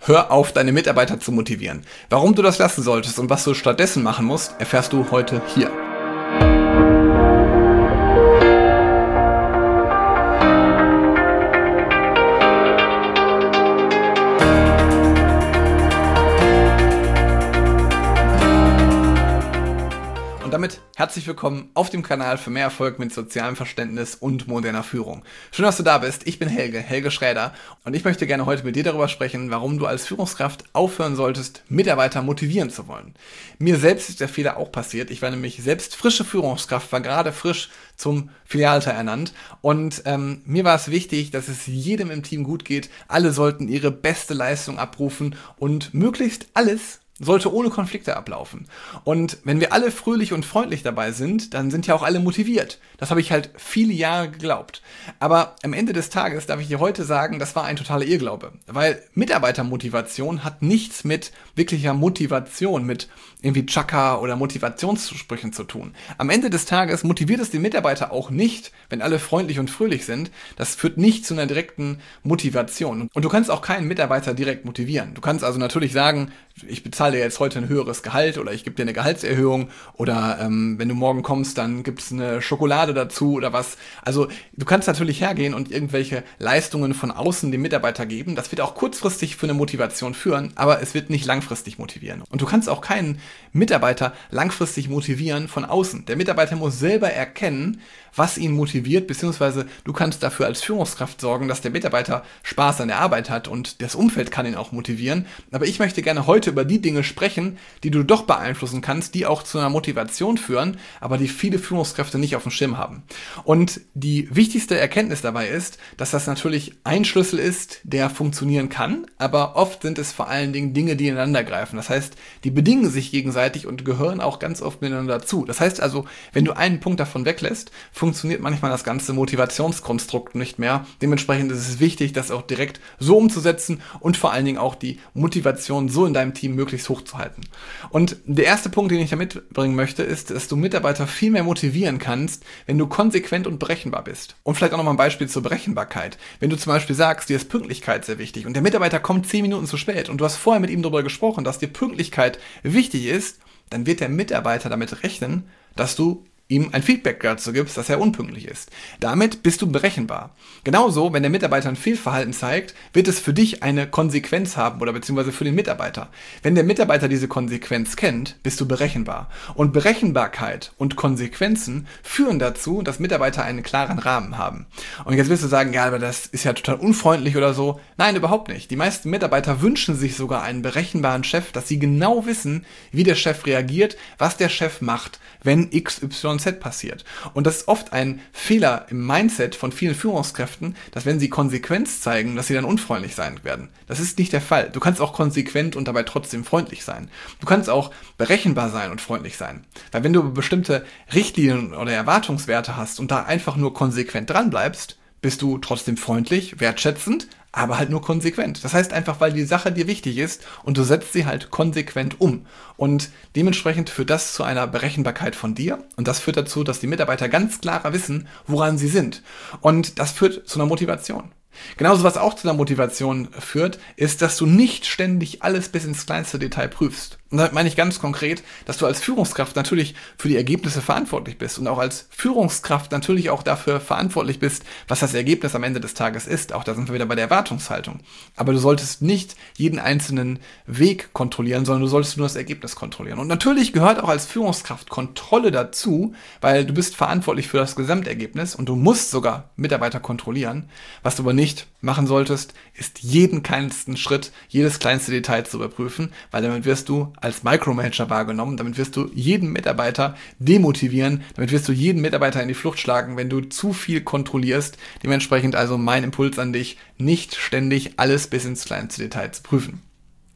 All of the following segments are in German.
Hör auf, deine Mitarbeiter zu motivieren. Warum du das lassen solltest und was du stattdessen machen musst, erfährst du heute hier. Und damit herzlich willkommen auf dem Kanal für mehr Erfolg mit sozialem Verständnis und moderner Führung. Schön, dass du da bist. Ich bin Helge Schräder und ich möchte gerne heute mit dir darüber sprechen, warum du als Führungskraft aufhören solltest, Mitarbeiter motivieren zu wollen. Mir selbst ist der Fehler auch passiert. Ich war nämlich selbst frische Führungskraft, war gerade frisch zum Filialleiter ernannt und mir war es wichtig, dass es jedem im Team gut geht. Alle sollten ihre beste Leistung abrufen und möglichst alles sollte ohne Konflikte ablaufen. Und wenn wir alle fröhlich und freundlich dabei sind, dann sind ja auch alle motiviert. Das habe ich halt viele Jahre geglaubt. Aber am Ende des Tages darf ich dir heute sagen, das war ein totaler Irrglaube. Weil Mitarbeitermotivation hat nichts mit wirklicher Motivation, mit irgendwie Chaka oder Motivationssprüchen zu tun. Am Ende des Tages motiviert es den Mitarbeiter auch nicht, wenn alle freundlich und fröhlich sind. Das führt nicht zu einer direkten Motivation. Und du kannst auch keinen Mitarbeiter direkt motivieren. Du kannst also natürlich sagen, ich bezahle dir jetzt heute ein höheres Gehalt oder ich gebe dir eine Gehaltserhöhung oder wenn du morgen kommst, dann gibt es eine Schokolade dazu oder was. Also du kannst natürlich hergehen und irgendwelche Leistungen von außen dem Mitarbeiter geben. Das wird auch kurzfristig für eine Motivation führen, aber es wird nicht langfristig motivieren. Und du kannst auch keinen Mitarbeiter langfristig motivieren von außen. Der Mitarbeiter muss selber erkennen, was ihn motiviert, beziehungsweise du kannst dafür als Führungskraft sorgen, dass der Mitarbeiter Spaß an der Arbeit hat und das Umfeld kann ihn auch motivieren. Aber ich möchte gerne heute über die Dinge sprechen, die du doch beeinflussen kannst, die auch zu einer Motivation führen, aber die viele Führungskräfte nicht auf dem Schirm haben. Und die wichtigste Erkenntnis dabei ist, dass das natürlich ein Schlüssel ist, der funktionieren kann, aber oft sind es vor allen Dingen Dinge, die ineinander greifen. Das heißt, die bedingen sich gegenseitig und gehören auch ganz oft miteinander dazu. Das heißt also, wenn du einen Punkt davon weglässt, funktioniert manchmal das ganze Motivationskonstrukt nicht mehr. Dementsprechend ist es wichtig, das auch direkt so umzusetzen und vor allen Dingen auch die Motivation so in deinem Team möglichst hoch zu halten. Und der erste Punkt, den ich da mitbringen möchte, ist, dass du Mitarbeiter viel mehr motivieren kannst, wenn du konsequent und berechenbar bist. Und vielleicht auch nochmal ein Beispiel zur Berechenbarkeit. Wenn du zum Beispiel sagst, dir ist Pünktlichkeit sehr wichtig und der Mitarbeiter kommt 10 Minuten zu spät und du hast vorher mit ihm darüber gesprochen, dass dir Pünktlichkeit wichtig ist, dann wird der Mitarbeiter damit rechnen, dass du ihm ein Feedback dazu gibst, dass er unpünktlich ist. Damit bist du berechenbar. Genauso, wenn der Mitarbeiter ein Fehlverhalten zeigt, wird es für dich eine Konsequenz haben oder beziehungsweise für den Mitarbeiter. Wenn der Mitarbeiter diese Konsequenz kennt, bist du berechenbar. Und Berechenbarkeit und Konsequenzen führen dazu, dass Mitarbeiter einen klaren Rahmen haben. Und jetzt wirst du sagen, ja, aber das ist ja total unfreundlich oder so. Nein, überhaupt nicht. Die meisten Mitarbeiter wünschen sich sogar einen berechenbaren Chef, dass sie genau wissen, wie der Chef reagiert, was der Chef macht, wenn XYZ passiert. Und das ist oft ein Fehler im Mindset von vielen Führungskräften, dass wenn sie Konsequenz zeigen, dass sie dann unfreundlich sein werden. Das ist nicht der Fall. Du kannst auch konsequent und dabei trotzdem freundlich sein. Du kannst auch berechenbar sein und freundlich sein. Weil wenn du bestimmte Richtlinien oder Erwartungswerte hast und da einfach nur konsequent dran bleibst, bist du trotzdem freundlich, wertschätzend, aber halt nur konsequent. Das heißt einfach, weil die Sache dir wichtig ist und du setzt sie halt konsequent um. Und dementsprechend führt das zu einer Berechenbarkeit von dir und das führt dazu, dass die Mitarbeiter ganz klarer wissen, woran sie sind. Und das führt zu einer Motivation. Genauso, was auch zu einer Motivation führt, ist, dass du nicht ständig alles bis ins kleinste Detail prüfst. Und damit meine ich ganz konkret, dass du als Führungskraft natürlich für die Ergebnisse verantwortlich bist und auch als Führungskraft natürlich auch dafür verantwortlich bist, was das Ergebnis am Ende des Tages ist. Auch da sind wir wieder bei der Erwartungshaltung. Aber du solltest nicht jeden einzelnen Weg kontrollieren, sondern du solltest nur das Ergebnis kontrollieren. Und natürlich gehört auch als Führungskraft Kontrolle dazu, weil du bist verantwortlich für das Gesamtergebnis und du musst sogar Mitarbeiter kontrollieren. Was du aber nicht machen solltest, ist jeden kleinsten Schritt, jedes kleinste Detail zu überprüfen, weil damit wirst du als Micromanager wahrgenommen, damit wirst du jeden Mitarbeiter demotivieren, damit wirst du jeden Mitarbeiter in die Flucht schlagen, wenn du zu viel kontrollierst. Dementsprechend also mein Impuls an dich, nicht ständig alles bis ins kleinste Detail zu prüfen.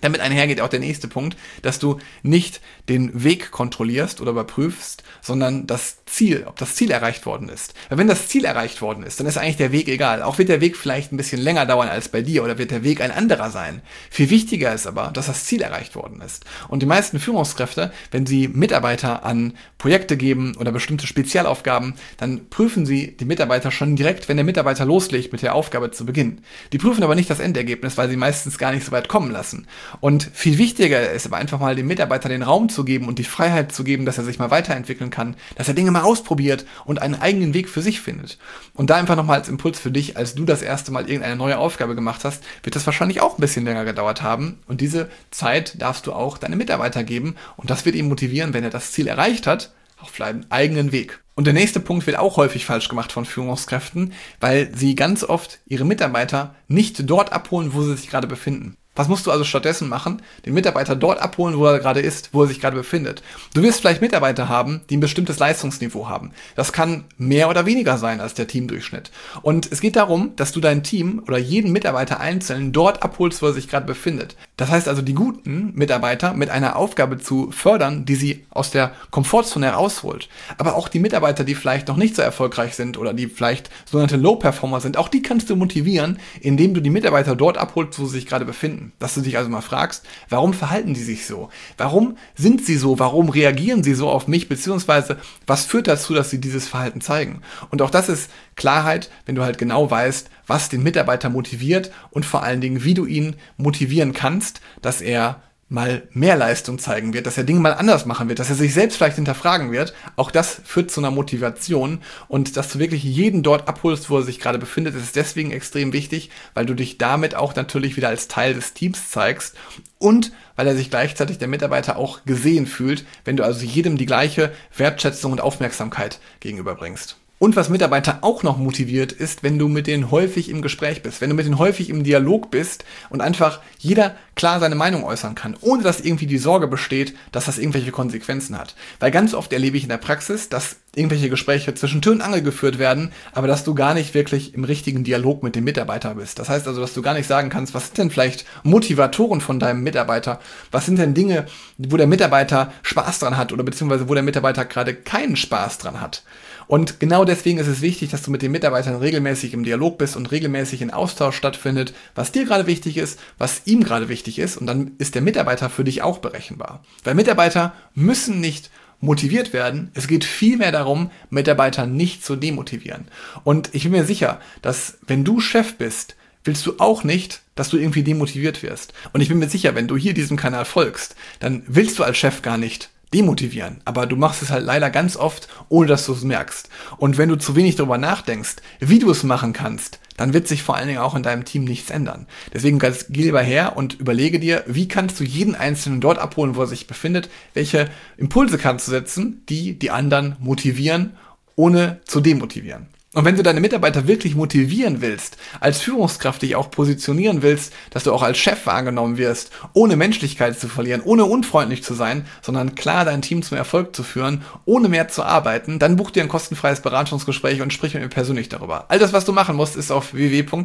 Damit einhergeht auch der nächste Punkt, dass du nicht den Weg kontrollierst oder überprüfst, sondern das Ziel, ob das Ziel erreicht worden ist. Weil wenn das Ziel erreicht worden ist, dann ist eigentlich der Weg egal. Auch wird der Weg vielleicht ein bisschen länger dauern als bei dir oder wird der Weg ein anderer sein. Viel wichtiger ist aber, dass das Ziel erreicht worden ist. Und die meisten Führungskräfte, wenn sie Mitarbeiter an Projekte geben oder bestimmte Spezialaufgaben, dann prüfen sie die Mitarbeiter schon direkt, wenn der Mitarbeiter loslegt mit der Aufgabe zu Beginn. Die prüfen aber nicht das Endergebnis, weil sie meistens gar nicht so weit kommen lassen. Und viel wichtiger ist aber einfach mal dem Mitarbeiter den Raum zu geben und die Freiheit zu geben, dass er sich mal weiterentwickeln kann, dass er Dinge mal ausprobiert und einen eigenen Weg für sich findet. Und da einfach nochmal als Impuls für dich, als du das erste Mal irgendeine neue Aufgabe gemacht hast, wird das wahrscheinlich auch ein bisschen länger gedauert haben. Und diese Zeit darfst du auch deinem Mitarbeiter geben und das wird ihn motivieren, wenn er das Ziel erreicht hat, auf seinen eigenen Weg. Und der nächste Punkt wird auch häufig falsch gemacht von Führungskräften, weil sie ganz oft ihre Mitarbeiter nicht dort abholen, wo sie sich gerade befinden. Was musst du also stattdessen machen? Den Mitarbeiter dort abholen, wo er gerade ist, wo er sich gerade befindet. Du wirst vielleicht Mitarbeiter haben, die ein bestimmtes Leistungsniveau haben. Das kann mehr oder weniger sein als der Teamdurchschnitt. Und es geht darum, dass du dein Team oder jeden Mitarbeiter einzeln dort abholst, wo er sich gerade befindet. Das heißt also, die guten Mitarbeiter mit einer Aufgabe zu fördern, die sie aus der Komfortzone herausholt. Aber auch die Mitarbeiter, die vielleicht noch nicht so erfolgreich sind oder die vielleicht sogenannte Low-Performer sind, auch die kannst du motivieren, indem du die Mitarbeiter dort abholst, wo sie sich gerade befinden. Dass du dich also mal fragst, warum verhalten die sich so? Warum sind sie so? Warum reagieren sie so auf mich? Beziehungsweise, was führt dazu, dass sie dieses Verhalten zeigen? Und auch das ist Klarheit, wenn du halt genau weißt, was den Mitarbeiter motiviert und vor allen Dingen, wie du ihn motivieren kannst, dass er mal mehr Leistung zeigen wird, dass er Dinge mal anders machen wird, dass er sich selbst vielleicht hinterfragen wird. Auch das führt zu einer Motivation und dass du wirklich jeden dort abholst, wo er sich gerade befindet, ist deswegen extrem wichtig, weil du dich damit auch natürlich wieder als Teil des Teams zeigst und weil er sich gleichzeitig der Mitarbeiter auch gesehen fühlt, wenn du also jedem die gleiche Wertschätzung und Aufmerksamkeit gegenüberbringst. Und was Mitarbeiter auch noch motiviert, ist, wenn du mit denen häufig im Gespräch bist, wenn du mit denen häufig im Dialog bist und einfach jeder klar seine Meinung äußern kann, ohne dass irgendwie die Sorge besteht, dass das irgendwelche Konsequenzen hat. Weil ganz oft erlebe ich in der Praxis, dass irgendwelche Gespräche zwischen Tür und Angel geführt werden, aber dass du gar nicht wirklich im richtigen Dialog mit dem Mitarbeiter bist. Das heißt also, dass du gar nicht sagen kannst, was sind denn vielleicht Motivatoren von deinem Mitarbeiter? Was sind denn Dinge, wo der Mitarbeiter Spaß dran hat oder beziehungsweise wo der Mitarbeiter gerade keinen Spaß dran hat? Und genau deswegen ist es wichtig, dass du mit den Mitarbeitern regelmäßig im Dialog bist und regelmäßig in Austausch stattfindet, was dir gerade wichtig ist, was ihm gerade wichtig ist. Und dann ist der Mitarbeiter für dich auch berechenbar. Weil Mitarbeiter müssen nicht motiviert werden. Es geht vielmehr darum, Mitarbeiter nicht zu demotivieren. Und ich bin mir sicher, dass wenn du Chef bist, willst du auch nicht, dass du irgendwie demotiviert wirst. Und ich bin mir sicher, wenn du hier diesem Kanal folgst, dann willst du als Chef gar nicht demotivieren. Aber du machst es halt leider ganz oft, ohne dass du es merkst. Und wenn du zu wenig darüber nachdenkst, wie du es machen kannst, dann wird sich vor allen Dingen auch in deinem Team nichts ändern. Deswegen geh lieber her und überlege dir, wie kannst du jeden Einzelnen dort abholen, wo er sich befindet, welche Impulse kannst du setzen, die die anderen motivieren, ohne zu demotivieren. Und wenn du deine Mitarbeiter wirklich motivieren willst, als Führungskraft dich auch positionieren willst, dass du auch als Chef wahrgenommen wirst, ohne Menschlichkeit zu verlieren, ohne unfreundlich zu sein, sondern klar dein Team zum Erfolg zu führen, ohne mehr zu arbeiten, dann buch dir ein kostenfreies Beratungsgespräch und sprich mit mir persönlich darüber. All das, was du machen musst, ist auf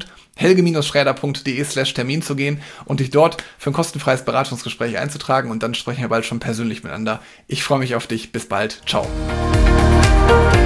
www.helge-schräder.de/Termin zu gehen und dich dort für ein kostenfreies Beratungsgespräch einzutragen und dann sprechen wir bald schon persönlich miteinander. Ich freue mich auf dich. Bis bald. Ciao.